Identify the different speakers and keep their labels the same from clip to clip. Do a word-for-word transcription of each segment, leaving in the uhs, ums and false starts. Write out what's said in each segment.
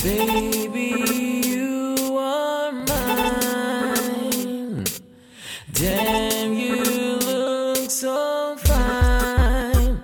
Speaker 1: Baby, you are mine. Damn, you look so fine.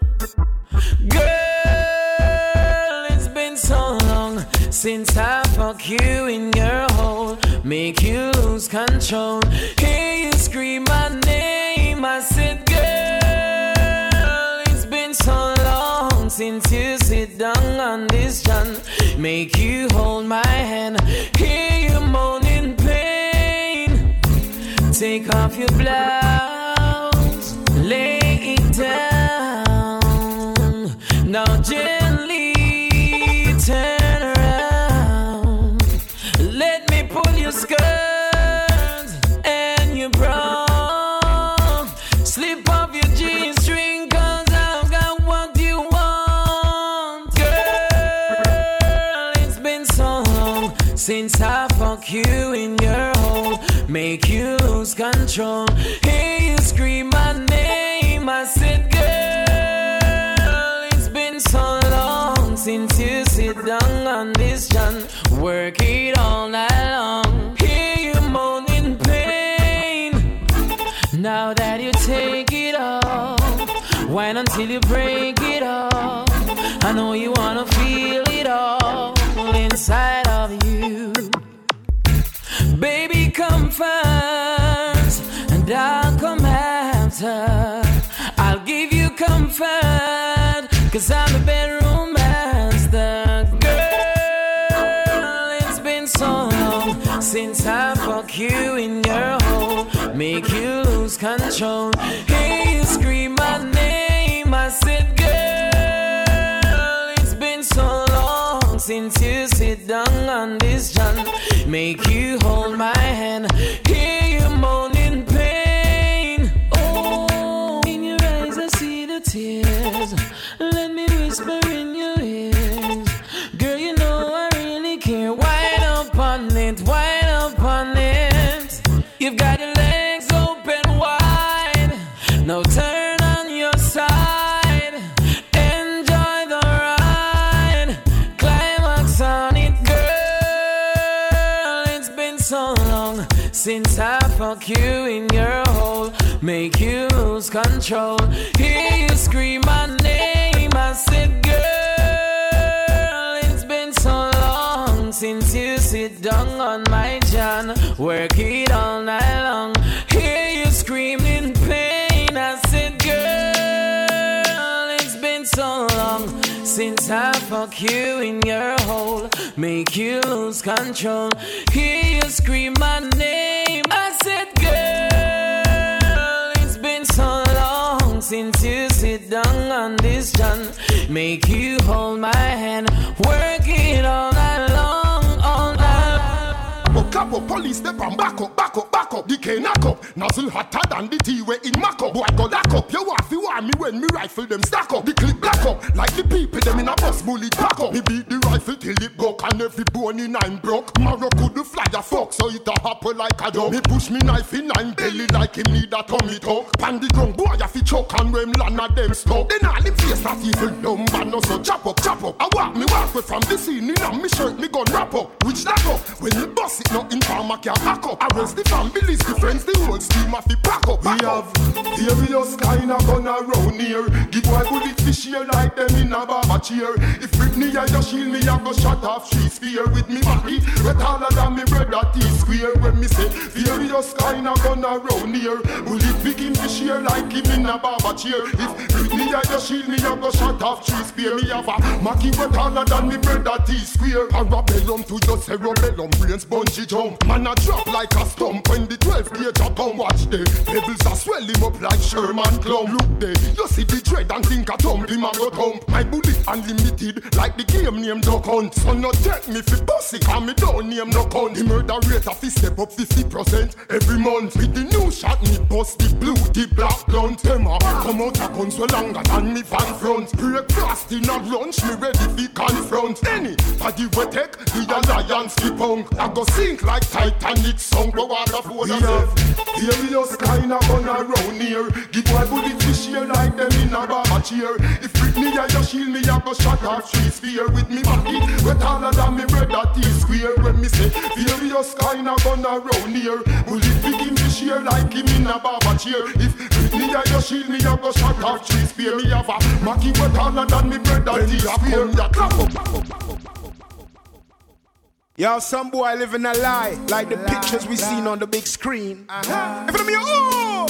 Speaker 1: Girl, it's been so long since I fuck you in your hole, make you lose control. Hear you scream my name, I said, girl, it's been so long since you sit down on this john, make you hold my hand. Hear you moan in pain, take off your blouse, lay it down, now gently turn around. Let me pull your skirt and your bra, slip off your G-string, cause I've got what you want. Girl, it's been so long since I fuck you in your hole, make you lose control. Hear you scream my name, I said, girl, it's been so long since you sit down on this john, work it all night long. Hear you moan in pain, now that you take it off, wine until you break it off. I know you wanna feel it all inside of you. Baby, come first, and I'll come after. I'll give you comfort, cause I'm the bedroom master. Girl, it's been so long since I fuck you in your hole, make you lose control. Hear you scream my name, I said, girl, it's been so long since you sit down on this john, make you hold my hand. Hear you moan in pain. Oh, in your eyes I see the tears. Let me whisper in your ears. Girl, you know I really care. Wind up on it, wind up on it. You've got your legs open wide. Now turn on your side. Enjoy the ride. Climax on it, girl. It's been so long since I fuck you in your hole, make you lose control. Hear you scream my name, I said, girl, it's been so long since you sit down on my john, work it all night long. Hear you scream in pain, I said, girl, it's been so long since I fuck you in your hole, make you lose control. Hear you scream my name, I said, girl, it's been so long since you sit down on this john, make you hold my hand, work it all night long, all night long.
Speaker 2: Oh, cabo, police, step and back up, back up, back up. D K knock up, nozzle hotter than the tea way in mack up. Boy, go lock up, you want to want me when me rifle them stack up. The clip black up, like the people them in a bus bullet back up. Me beat the rifle till it broke and every bone in nine broke. Marrow could the fly a fuck, so it a happen like a dog. Me push me knife in nine belly like him need a tummy tuck. Pan the ground, boy, a fi choke and when land of them stuck. Then all him face that evil dumb man, no so chop up, chop up. I walk me walk away from the scene, in a me shirt, me gun wrap up. Which that up, when me bust it, nothing farmer can pack up. Arrest the families, the friends, the whole team a fi pack up. We have various kind of gun around here. Give one bullet fi share like them in a barber chair. If Britney I just shield me, I go shut off she spear with me body. But taller than me brother T-square. When me say various kind of gun around here, bullet fi him fi share like him in a barber chair. If Britney I just shield me, I go shut off she spear. Me have a Mackie but taller than me brother T-square. Parabellum to your cerebellum, brains bungee jump. Man a drop like a stump when the twelve gauge a pump. Watch the pebbles a swell him up like Sherman Clump. Look there, you see the dread and think a thump him a go thump. My bullet unlimited like the game name Duck Hunt. So no take me fi bossy, cause me don't name no cunt. The murder rate a fi step up fifty percent every month. With the new shot me bust the blue, the black blunt. Them a come out a gun so longer than me van front. Breakfast in a lunch, me ready fi confront. Anybody we take, the alliance fi punk. I go sink like like Titanic sunk. But what the phone yourself? Various kind of gun around here. Give boy bullet fish here like them in a barber chair. If Britney or your shield me, I go shot off three spear with me body. But taller than me bread at T-square. When me say various kind of gun around here. Bullet big him fish here like him in a barber chair. If Britney or your shield me, I go shot off three spear. Me have a Mackie but taller than me bread at T-square.
Speaker 3: Yo, some boy living a lie, like the pictures we seen on the big screen. Uh-huh. If me, oh!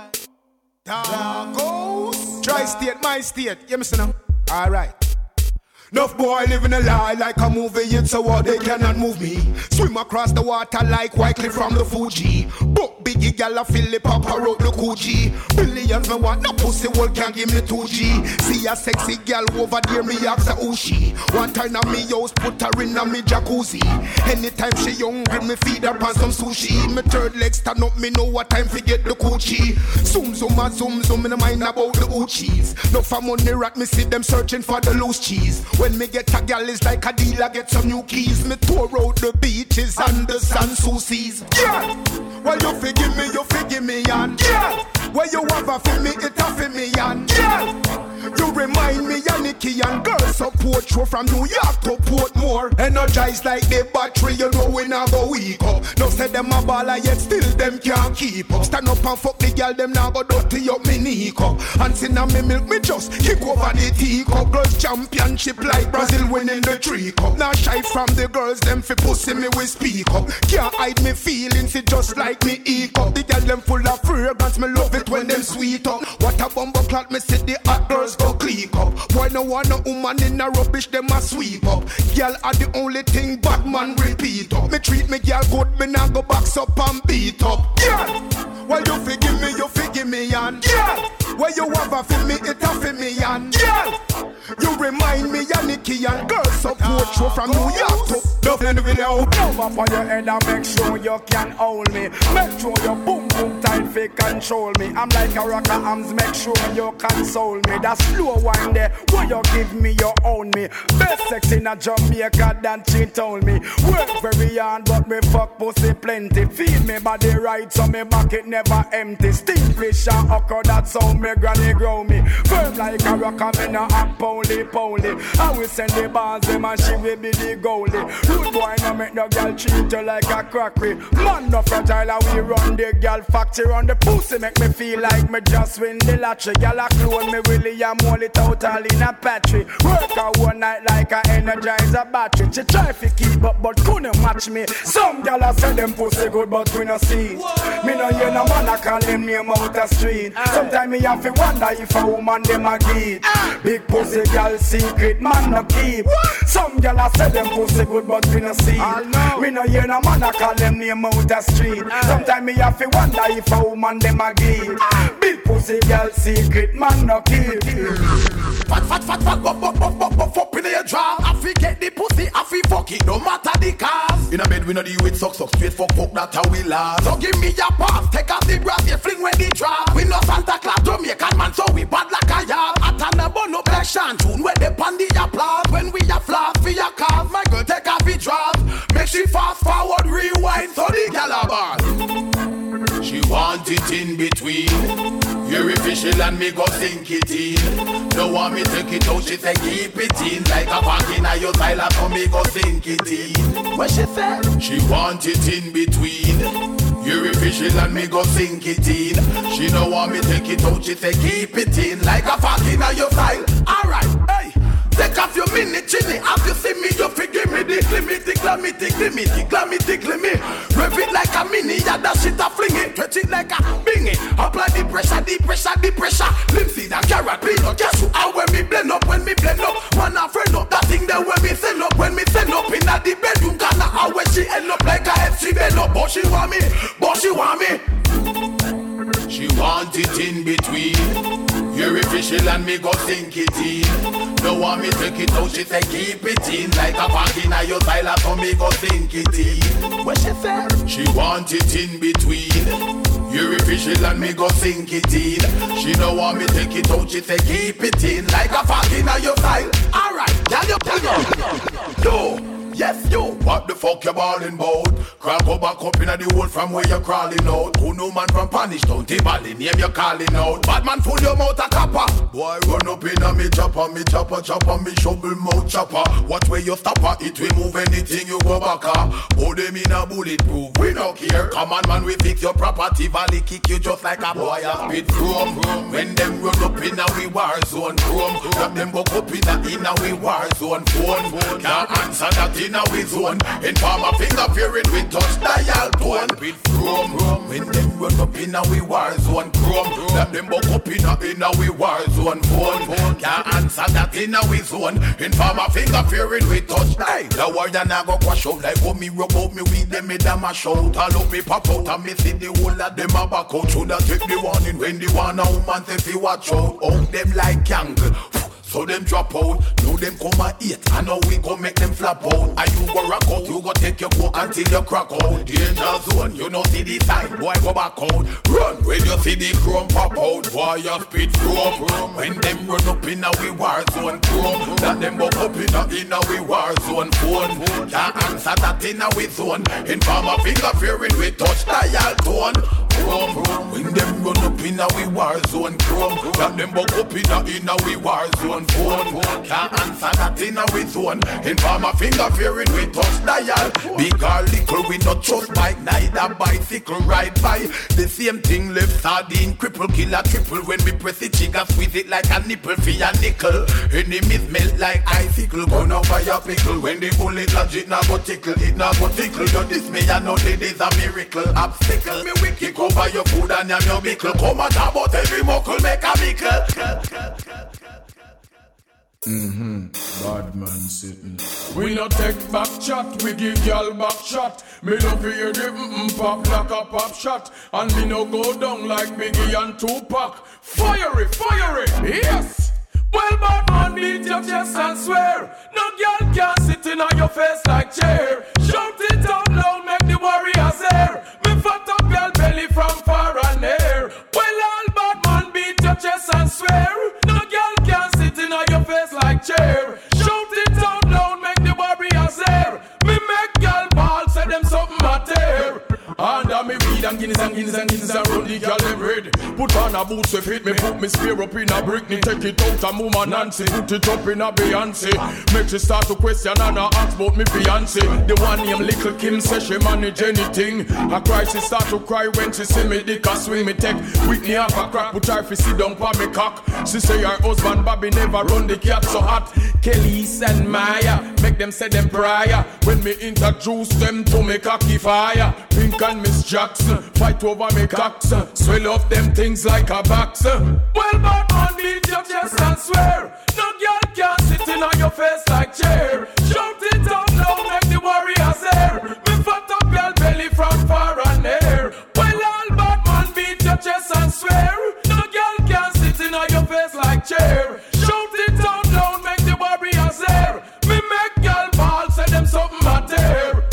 Speaker 3: Tacos. Tri-state, my state. You listen now? Alright. Enough boy living a lie like a movie, it's a war, they cannot move me. Swim across the water like Wycliffe from the Fuji. Book biggie gal a fill the papa wrote the Coochie. Billions me want no pussy world can give me two G. See a sexy gal over there me ask her who she. One time on me house put her in a me jacuzzi. Anytime she hungry me feed her on some sushi. Me third leg stand up me know what time to get the Coochie. Zoom zoom a zoom zoom me no mind about the Oochies. No for money rat me see them searching for the loose cheese. When me get a gal, it's like a dealer get some new keys. Me tour out the beaches and the Sanssoucis. Yeah, well you forgive me, you forgive me, and yeah, well you have a for me, it a for me, and yeah. You remind me of Nicky and girls support show from New York to Portmore. Energized like the battery, you know we now go weak up. No say them a baller yet still them can't keep up. Stand up and fuck the girl, them now go dirty up me knee cup. And sin a me milk me just kick over the teacup. Girls championship like Brazil winning the three cup. Now shy from the girls, them fi pussy me we speak up. Can't hide me feelings, it just like me eat up. The girl them full of fragrance, me love it when them sweet up. What a bumbo clot, me see the hot girls go click up. Boy no want no woman in a rubbish, them a sweep up. Girl are the only thing bad man repeat up. Me treat me girl good, me now go box up and beat up. Girl, well you forgive me, you forgive me, and girl, well you have a for me, it a for me, and girl, you remind me of Nicky and girls support show from New York to Dublin video.
Speaker 4: Come up on your head and make sure you can hold me. Make sure your boom boom tight fi control me. I'm like a rocker arms, make sure you console me. That slow wine there, will you give me, you own me. Best sex in a Jamaica than she told me. Work very hard but me fuck pussy plenty. Feel me body right so me back it never empty. Steam fish and okra, that's how me granny grow me. Firm like a rocker, me no act poly poly. I will send the bars them and she will be the goalie. Rude boy no make no girl treat you like a crackery. Man no fragile and we run the girl factory. On the pussy make me feel like me just win the lottery. Girl a clone me really and mold it out all in a patry. Work out one night like a energizer battery. She try to keep up but couldn't match me. Some girl a say them pussy good but we no see. Me no hear no man a call them name out the street. Sometimes me have to wonder if a woman them a get. Big pussy girl secret man no keep. Some girl a say them pussy good but we no see. Me no hear no man a call them name out the street. Sometimes me have to wonder if a woman them a get. Big pussy girl secret man no keep.
Speaker 5: Fat fat fat fat bop bop bop bop bop up in your draw. I fi get the pussy, I fi fuck it, no matter the cause. In a bed we no deal with suck suck straight fuck fuck, that's how we last. So give me your pass, take off the brass, you fling when the drop. We no Santa Claus Jamaican man, so we bad like a yard. At an abo no black shantoon, where they pan the applause. When we a flash for your cars, my girl take off the drop. Make she fast forward, rewind, so the gal a ball. She want it in between. You're official and me go sink it in. Don't want me take it out, she say keep it in. Like a pack in a your style, so me go sink it in. What she say? She want it in between. You're official and me go sink it in. She don't want me take it out, she say keep it in. Like a pack in a your style. Alright, hey. Take off your mini chinny. As you see me, you forgive me. Tickle me, tickle me, tickle me, tickle me, tickle me. Rev it like a mini, yeah, that shit a fling it. Stretch it like a bingy. Apply the pressure, the pressure, the pressure. Linseed and carrot, peanut, cashew. And when me blend up, when me blend up, man a friend up. That thing there when me send up, when me send up in a the bedroom corner. How when she end up like a head, she bend up. But she want me, but she want me. She want it in between. You're official and me go sink it in. Don't want me take it out, she say keep it in. Like a pack in a your style, so me go sink it in. What she say? She want it in between. You're official and me go sink it in. She don't want me take it out, she say keep it in. Like a pack in a your style. Alright, tell you, tell you. Yo, yes yo, what the fuck? fuck your ballin' bout. Crack go back up inna the hole from where you crawling out. Who no man from Panish Town, T-Bally name you calling out. Bad man full your mouth a copper. Boy run up inna me chopper, me chopper, chopper, me shovel mouth chopper. Watch where you stop her, it will move anything you go back her. Put them in a bulletproof, we don't care. Come on man, we fix your property, Valley kick you just like a boy a spit chrome. When them run up inna we war zone chrome. Grab them buck up inna inna we war zone phone. Can't answer that inna we zone. Inform a finger fearing we touch dial tone. Bit chrome. When them run up inna we war zone chrome. Grab them buck up inna inna we war zone phone. Can't answer that inna we zone. Inform a finger fearing we touch dial. The warrior na go quash out like how me rub out me with them me da mash out. All up me pop out and me see the whole of them a back out. Shoulda take the warning when the one a woman say fi watch out. Out them like kangaroo. So them drop out, now them come and eat. And now we go make them flap out. And you go rock out, you go take your coke until you crack out. Danger zone, you know see the sign, boy go back out. Run when you see the chrome pop out. Boy you spit chrome. When them run up in a we war zone chrome. That them go up in a in a we war zone phone. Can't answer that in a we zone. Inform a finger fearing we touch dial tone. Chrome. When them run up in a we war zone chrome. That them go up in a in a we war zone phone. Can't answer that in a we zone. Inform a finger fearing we touch dial. Big or little we not trust bike. Neither bicycle ride by. The same thing left sardine. Cripple killer triple. When we press the trigger squeeze it like a nipple for your nickel. Enemies melt like icicle. Gun out by your pickle. When the bullet lodge it now go tickle. It now go tickle. You dismay and know it is a miracle. Obstacle me wicked over your food and your mickle. Come and talk about every muckle make a mickle.
Speaker 1: Mm-hmm. Bad man sitting. We no take back chat, we give y'all back shot. Me love hear the mm-mm pop like a pop shot. And me no go down like Biggie and Tupac. Fiery, fiery, yes! Well, bad man beat your chest and swear. No girl can sit in on your face like chair. Shout it out loud, make the warriors hear. Me fat up girl belly from far and near. Well, all bad man beat your chest and swear. No girl can sit in on your face like chair. Shout it out loud, make the warriors hear. Me make girl ball, say them something matter. Under me weed and guineas and guineas and guineas and run the girl them red. Put on a boots with fit me, put me spear up in a brick. Me take it out and move my Nancy. Put it up in a Beyonce. Make she start to question and I ask about me fiancé. The one named Little Kim says she manage anything. I cry, she start to cry when she see me dick a swing. Me take Whitney off a crack, put her fi sit down pa me cock. She say her husband Bobby never run the cat so hot. Kelly's and Maya, make them say them prior. When me introduce them to me cocky fire. Pink and Miss Jackson, fight over me cocks. Swell up them things like a boxer. Well, bad man, beat your chest and swear. No girl can sit in on your face like chair. Shout it out loud, make the warriors hear. Me fat up girl belly from far and near. Well, all bad man, beat your chest and swear. No girl can sit in on your face like chair. Shout it out loud, make the warriors hear. Me make girl ball, say them something matter.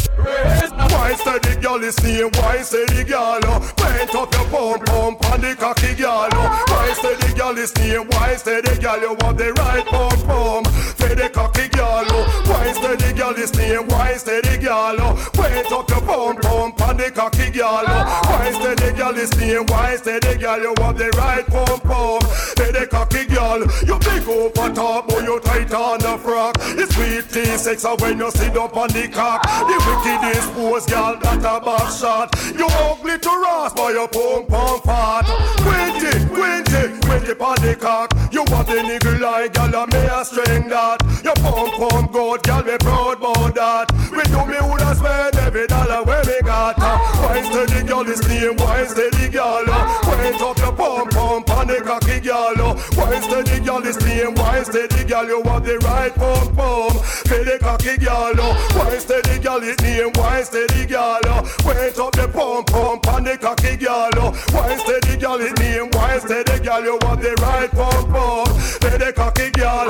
Speaker 3: Why say the girl is name? Why say the girl? Paint up your pump pump and the cocky girl. Why say the girl is name? Why say the girl you want the right pump pump for the cocky girl? Why say the girl is name? Why say the girl? Paint up your pump pump and the cocky girl. Why say the girl is name? Why say the girl you want the right pump pump for the cocky girl? You big up a top, but you tight on the frock. It's sweet tea sex when you sit up on the cock. The wickedest pose, girl, that a back shot. You ugly to rasp, but you pump pump fat. Quinty, Quinty, Quinty pon the cock. You want the nigga like girl, and me a string that. You pump pump good, girl, be proud about that. We do me woulda spend every dollar where me got. Why steady girl is name? Why steady girl? Point up your pump pump on the cocky girl. Why steady girl is name? Why steady girl? You want the right pump pump for the cocky girl. Why steady girl is name? Why steady girl? Wait up the pump pump on the cocky girl. Why steady girl is name? Why steady girl? You want the right pump pump for the cocky girl.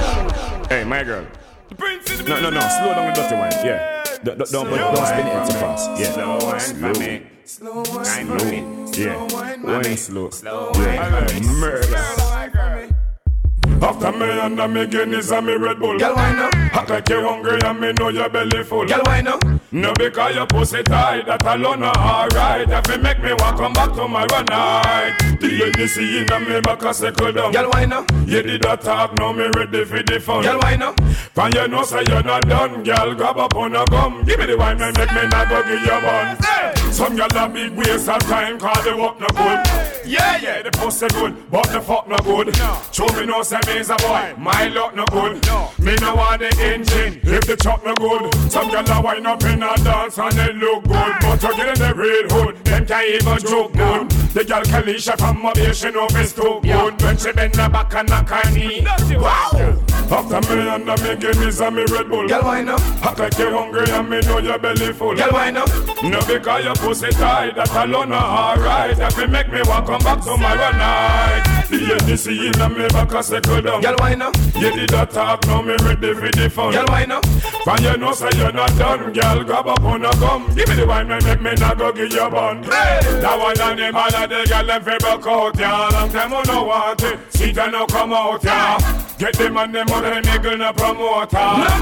Speaker 6: Hey, my girl. No, no, no. Slow down the dirty one. Yeah. Don't, don't, don't, don't spin it too fast. Yeah. Slow wine, slow. Slow wine, yeah. Wine slow. Slow wine, yeah. Murder. After me and me Guinness and me Red Bull.
Speaker 5: Girl, why no?
Speaker 6: Act like you hungry and me know your belly full.
Speaker 5: Girl, why no?
Speaker 6: No, because your pussy tight, that alone are alright. If you make me walk come back tomorrow night. The N D C in a me back a circle down.
Speaker 5: Girl, why no?
Speaker 6: You did a talk, now me ready for the fun.
Speaker 5: Girl, why no?
Speaker 6: Can you know say you're not done, girl? Grab up on a gum. Give me the wine and make me not go give you one. Hey. Some girl a big waste of time, cause the work no good. Yeah, yeah, the pussy good, but the fuck no good. No. Show me no say me's a boy, my luck no good. No. Me no want the engine, if the truck no good. Some girl a wind up in a dance and they look good, but you get in the red hood, them can't even joke good. The girl Kalisha from my base, she know it's too good. When she bend her back and knock her knee. Wow! After me and me Guinness and me Red Bull.
Speaker 5: Girl, why no?
Speaker 6: Act like you hungry and me know your belly full.
Speaker 5: Girl, why no?
Speaker 6: No, because your pussy tight, that alone are alright. If you make me walk come back tomorrow night. The N D C in a me back a circle down.
Speaker 5: Girl, why no?
Speaker 6: You did a talk, now me ready for the fun.
Speaker 5: Girl, why no?
Speaker 6: Can you know say you're not done, girl? Grab up on a gum. Give me the wine and make me not go give you bun. Hey! That one and the man of the girl them fi broke out, yeah. Long time I no want it, see them no come out, yeah. Get them and them other nigga no promoter.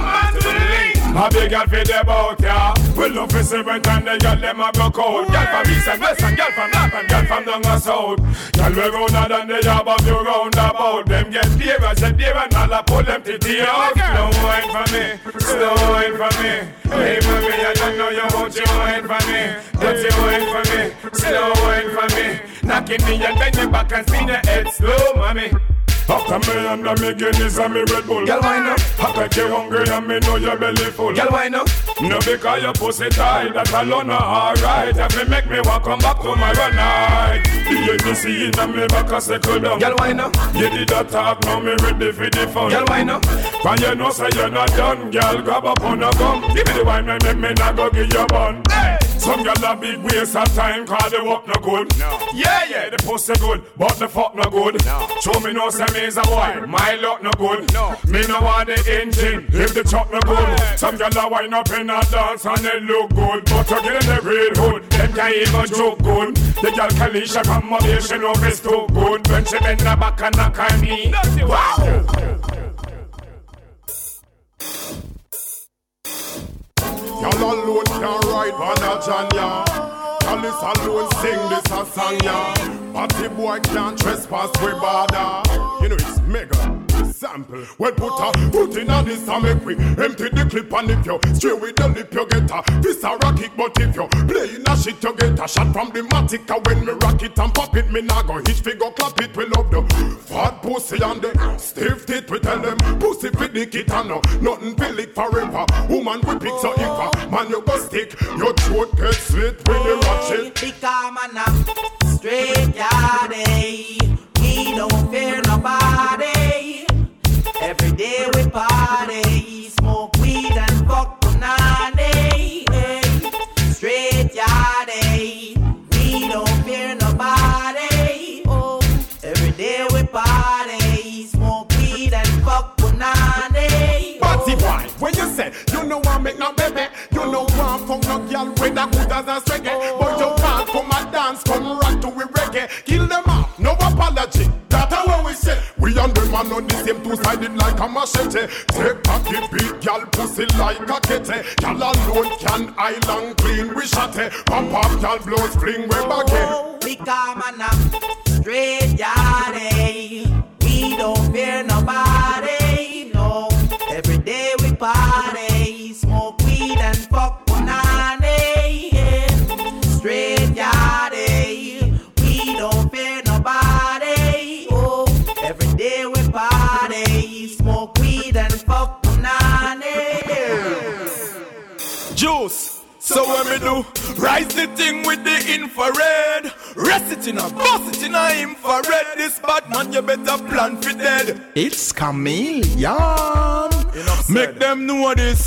Speaker 6: A big girl fi the bout, yeah. We love to see when time the girl them a broke out. Girl from east and west and girl from north and girl from down and south. Girl we rounder than the job of you roundabout. Them get dearer, said dearer, and all a pull them titty out. Slow wine for me, slow wine for me. Hey mommy, I don't know you want you wine for me. Don't you wine for me, slow wine for me. Knocking me and bend your back and spin your head slow, mommy. After me and me Guinness and me Red Bull.
Speaker 5: Girl, why no?
Speaker 6: Act like you hungry and me know your belly full.
Speaker 5: Girl, why no?
Speaker 6: No, because your pussy tight, that alone are alright. If you make me walk come back tomorrow night. The N D C in a me back a circle down.
Speaker 5: Girl, why no?
Speaker 6: You did a talk, now me ready for the fun.
Speaker 5: Girl, why no?
Speaker 6: Can you know say you're not done, girl? Grab up on a gum. Give me the wine and make me not go give you bun. Hey! Some girl a big waste of time, cause the work no good. No. Yeah, yeah, the pussy good, but the fuck no good. No. Show me no say me's a boy, my luck no good. No. Me no want the engine, if the truck no good. Hey. Some girl a wind up in a dance and they look good, but you get in the red hood, them can't even joke good. The girl Kalisha from my base, she know it's too good. When she bend her back and knock her knee. Wow!
Speaker 2: Y'all alone can ride Vanajanya. Alice alone sing this a song, yeah. Party boy can't trespass with border. You know it's mega sample. Well put a put in a this and make we empty the clip and if you straight with the lip you get a this a rock it, but if you play in a shit you get a shot from the matic. When me rock it and pop it, me nah go hitch figure clap it. We love the fat pussy and the stiff tit. We tell them pussy fit the kit and no nothing pill it forever. Woman we pick so if a man you go stick, your throat get slit when you watch it.
Speaker 7: Become a nap, straight yardie. We don't fear nobody. Every day we party, smoke weed and fuck punani. Straight yardie. We don't fear nobody. Oh, every day we party, smoke weed and fuck punani.
Speaker 2: Party boy, when you say you know I make no baby, you know I fuck no girl with a good as a reggae. But you can't come and dance, come rock to we reggae. Kill them off, no apology. That's what we say. We and them man on the same two-sided like a machete. Take cocky big girl pussy like a kete. Girl alone can island clean we shate. Pump up girl blows fling we baggy.
Speaker 7: Become a nap, straight yardie. We don't fear nobody, no. Every day we party, smoke weed and fuck punani. Straight yardie. We don't fear nobody. Oh, every day we party, smoke weed and fuck punani.
Speaker 5: Juice. So when we do, rise the thing with the infrared. Rest it in a, bust it in a infrared. This bad man, you better plan for dead. It's chameleon. Make them know this. If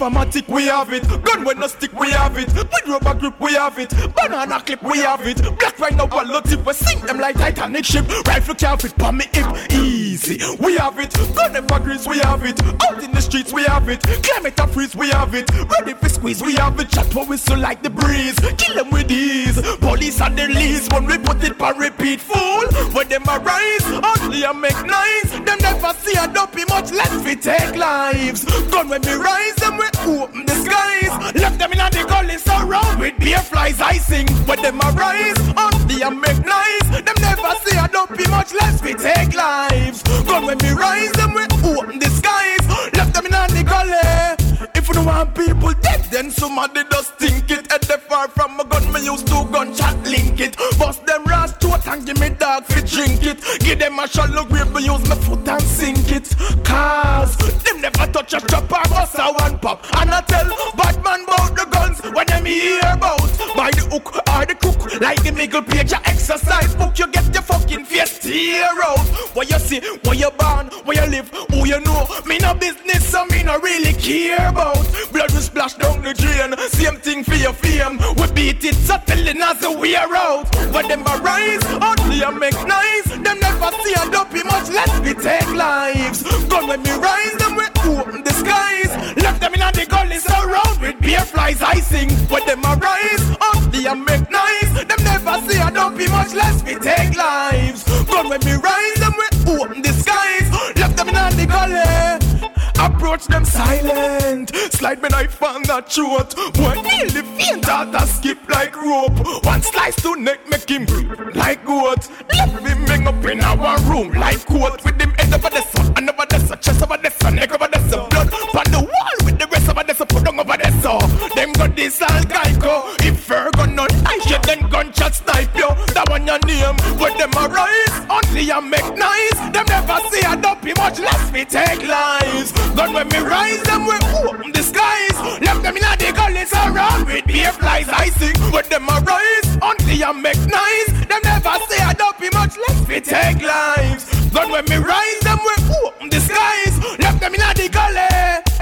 Speaker 8: Informatic, we have it. Gun when no stick, we have it. With rubber grip, we have it. Banana clip, we have it. Black right now, one lot tip, we sink them like Titanic ship. Rifle can't fit, palm me hip, easy. We have it. Gun never grease, we have it. Out in the streets, we have it. Climate and freeze, we have it. Ready for squeeze, we have it. Chat for whistle like the breeze. Kill them with ease. Police and the least when we put it for repeat, fool. When them arise, only I make nice. Them never see a dopey, much less we take lives. Gun when we rise, them we open the skies. Left them in the gully surround with beer flies. I sing when them arise, only I make nice. Them never see a dopey, much less we take lives. Gun when we rise, them we open the skies. Left them in the gully. If you don't want people dead, then somebody does think it. At the far from a gun, me used to gunshot link it. Bust them ras to it and give me dog fi drink it. Give them a shallow grave, me use my foot and sink it. Cause them never touch a chopper, bust a one pop. And I tell Batman about the guns when them hear about. By the hook or the crook, like the middle page of exercise book. You get your fucking face tear out. What you see, where you born, where you live, who you know. Me no business, so me no really care about. Blood will splash down the drain. Same thing for your fame. We beat it so telling us a way out. When them arise, only I make nice. Them never see a dopey, much less we take lives. Gun when me rise, them we open the skies. Left them in the gully surround with beer flies. I sing when them arise, only I make nice. Them never see a dopey, much less we take lives. Gun when me rise, them we open the skies. Left them in the gully. Approach them silent. Slide me knife on that throat. Boy, nearly faint out a skip like rope. One slice to neck make him breathe like goat. Left him hang up in our room like coat. With him head over the sun, and over the sun, chest over the sun, neck over the sun, blood on the wall with the rest over the sun, put on over the sun. Them got this all Geico. If fur gun not nice, you then gunshot snipe you. That one your name. When them arise, only I make nice. Them never see a dopey, much less we take lives. Gun when me rise, them we open the skies. Left them in the gullies around with beer flies. I sing when them arise, only I make nice. Them never say I don't be much less we take lives. Gun when me rise, them we open the skies. Left them in the gully.